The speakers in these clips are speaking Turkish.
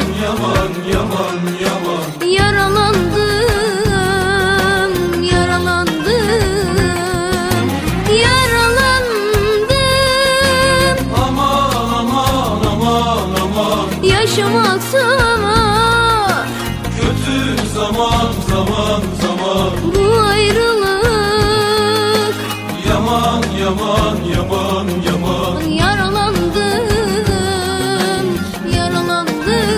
yaman, yaman, yaman. Yaralandım, yaralandım, yaralandım. Aman, aman, aman, aman. Yaşamak zor, Kötü zaman, zaman, zaman. bu ayrılık. Yaman, yaman, yaman, yaman. Yaralandım, yaralandım.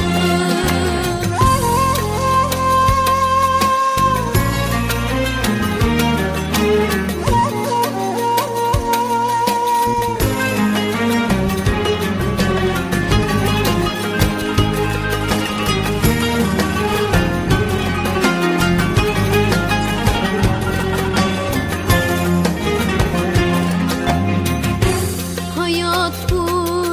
Hayat bu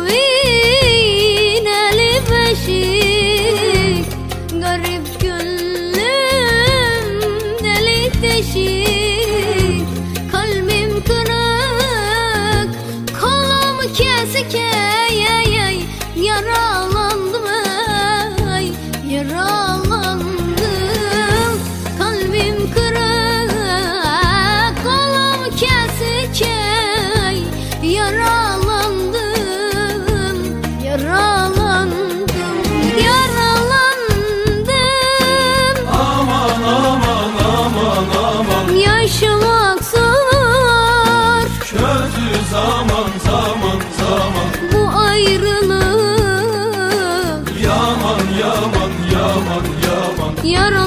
iğneli beşik, garip gönlüm delik deşik. Kalbim kırık, kolum kesik, ey ey ey. Yaralandım ey, yaralandım. Kalbim kırık, kolum kesik, ey. Yaralandım, yaralandım, yaralandım. Aman, aman, aman, aman. Yaşamak zor, Kötü zaman, zaman, zaman. bu ayrılık. Yaman, yaman, yaman, yaman.